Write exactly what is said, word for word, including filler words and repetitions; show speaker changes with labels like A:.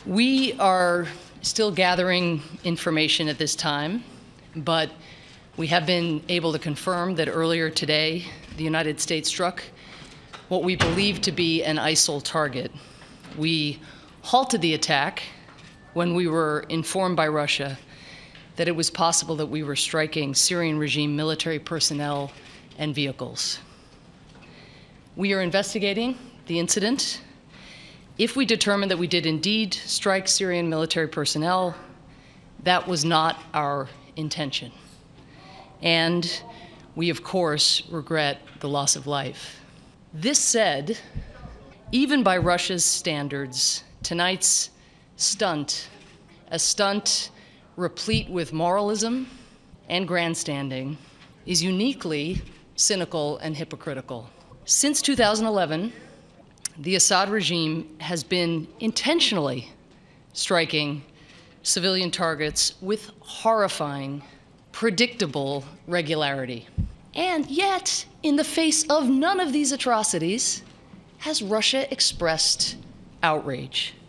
A: We are still gathering information at this time, but we have been able to confirm that earlier today, the United States struck what we believe to be an I S I L target. We halted the attack when we were informed by Russia that it was possible that we were striking Syrian regime military personnel and vehicles. We are investigating the incident. If we determine that we did indeed strike Syrian military personnel, that was not our intention. And we, of course, regret the loss of life. This said, even by Russia's standards, tonight's stunt, a stunt replete with moralism and grandstanding, is uniquely cynical and hypocritical. Since two thousand eleven, the Assad regime has been intentionally striking civilian targets with horrifying, predictable regularity. And yet, in the face of none of these atrocities, has Russia expressed outrage.